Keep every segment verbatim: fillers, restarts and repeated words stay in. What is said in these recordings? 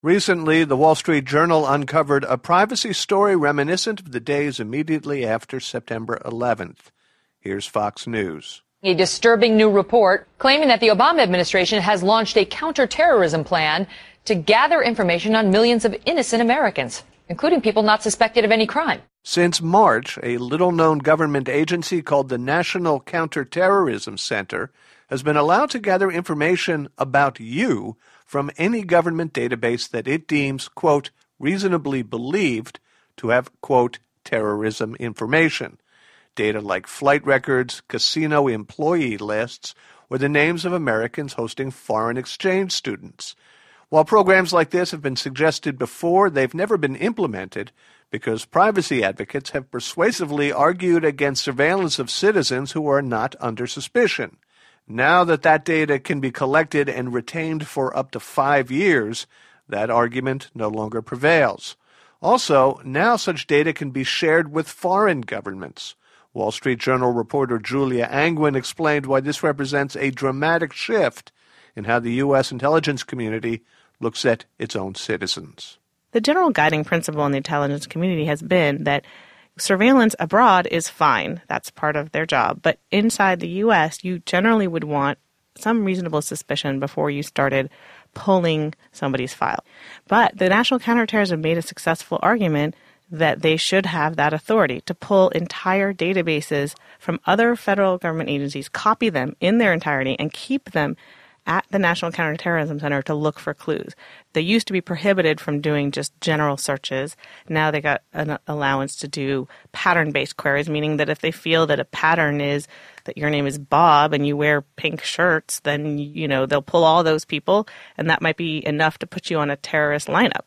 Recently, the Wall Street Journal uncovered a privacy story reminiscent of the days immediately after September eleventh. Here's Fox News. A disturbing new report claiming that the Obama administration has launched a counterterrorism plan to gather information on millions of innocent Americans, including people not suspected of any crime. Since March, a little-known government agency called the National Counterterrorism Center has been allowed to gather information about you from any government database that it deems, quote, reasonably believed to have, quote, terrorism information. Data like flight records, casino employee lists, or the names of Americans hosting foreign exchange students. While programs like this have been suggested before, they've never been implemented because privacy advocates have persuasively argued against surveillance of citizens who are not under suspicion. Now that that data can be collected and retained for up to five years, that argument no longer prevails. Also, now such data can be shared with foreign governments. Wall Street Journal reporter Julia Angwin explained why this represents a dramatic shift in how the U S intelligence community looks at its own citizens. The general guiding principle in the intelligence community has been that surveillance abroad is fine. That's part of their job. But inside the U S, you generally would want some reasonable suspicion before you started pulling somebody's file. But the National Counterterrorism made a successful argument that they should have that authority to pull entire databases from other federal government agencies, copy them in their entirety, and keep them at the National Counterterrorism Center to look for clues. They used to be prohibited from doing just general searches. Now they got an allowance to do pattern-based queries, meaning that if they feel that a pattern is that your name is Bob and you wear pink shirts, then, you know, they'll pull all those people, and that might be enough to put you on a terrorist lineup.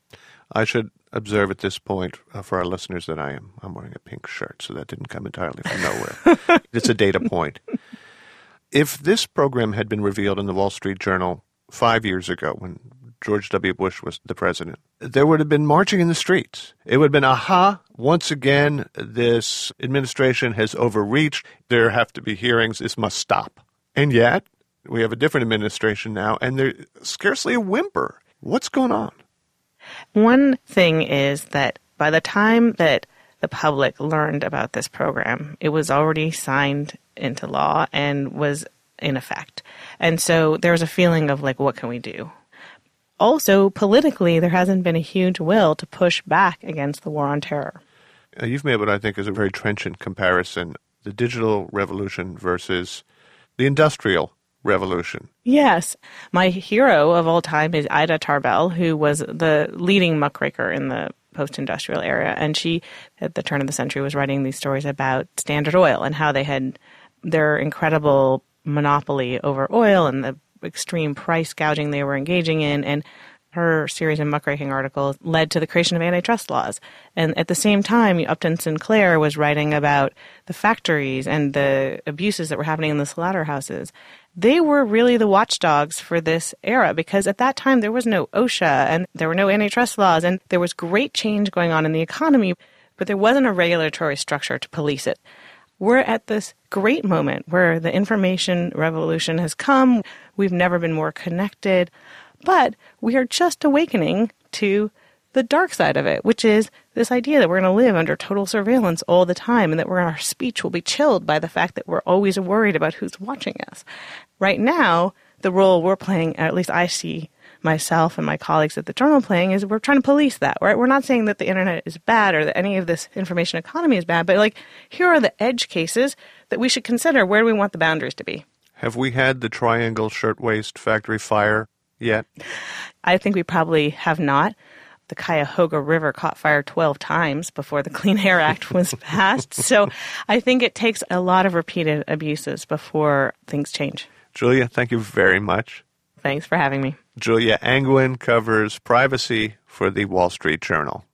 I should observe at this point uh, for our listeners that I am I'm wearing a pink shirt, so that didn't come entirely from nowhere. It's a data point. If this program had been revealed in the Wall Street Journal five years ago when George W. Bush was the president, there would have been marching in the streets. It would have been, aha, once again, this administration has overreached. There have to be hearings. This must stop. And yet, we have a different administration now, and there's scarcely a whimper. What's going on? One thing is that by the time that the public learned about this program, it was already signed into law and was in effect. And so there was a feeling of like, what can we do? Also, politically, there hasn't been a huge will to push back against the war on terror. Uh, you've made what I think is a very trenchant comparison, the digital revolution versus the industrial revolution. Yes. My hero of all time is Ida Tarbell, who was the leading muckraker in the post-industrial era. And she, at the turn of the century, was writing these stories about Standard Oil and how they had their incredible monopoly over oil and the extreme price gouging they were engaging in. And her series of muckraking articles led to the creation of antitrust laws. And at the same time, Upton Sinclair was writing about the factories and the abuses that were happening in the slaughterhouses. They were really the watchdogs for this era because at that time there was no OSHA and there were no antitrust laws and there was great change going on in the economy, but there wasn't a regulatory structure to police it. We're at this great moment where the information revolution has come. We've never been more connected, but we are just awakening to the dark side of it, which is this idea that we're going to live under total surveillance all the time and that we're, our speech will be chilled by the fact that we're always worried about who's watching us. Right now, the role we're playing, at least I see myself and my colleagues at the Journal playing, is we're trying to police that, right? We're not saying that the internet is bad or that any of this information economy is bad, but like, here are the edge cases that we should consider. Where do we want the boundaries to be? Have we had the Triangle Shirtwaist Factory fire yet? I think we probably have not. The Cuyahoga River caught fire twelve times before the Clean Air Act was passed. So I think it takes a lot of repeated abuses before things change. Julia, thank you very much. Thanks for having me. Julia Angwin covers privacy for the Wall Street Journal.